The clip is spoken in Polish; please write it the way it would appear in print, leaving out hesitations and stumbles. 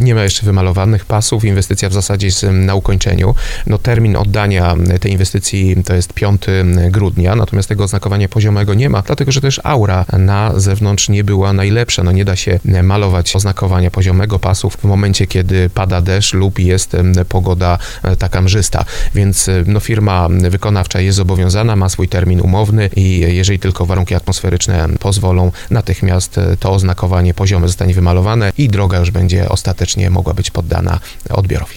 Nie ma jeszcze wymalowanych pasów, inwestycja w zasadzie jest na ukończeniu. Termin oddania tej inwestycji to jest 5 grudnia, natomiast tego oznakowania poziomego nie ma, dlatego że też aura na zewnątrz nie była najlepsza. Nie da się malować oznakowania poziomego pasów w momencie, kiedy pada deszcz lub jest pogoda taka mrzysta, więc firma wykonawcza jest zobowiązana, ma swój termin umowny i jeżeli tylko warunki atmosferyczne pozwolą, natychmiast to oznakowanie poziome zostanie wymalowane i droga już będzie ostatecznie mogła być poddana odbiorowi.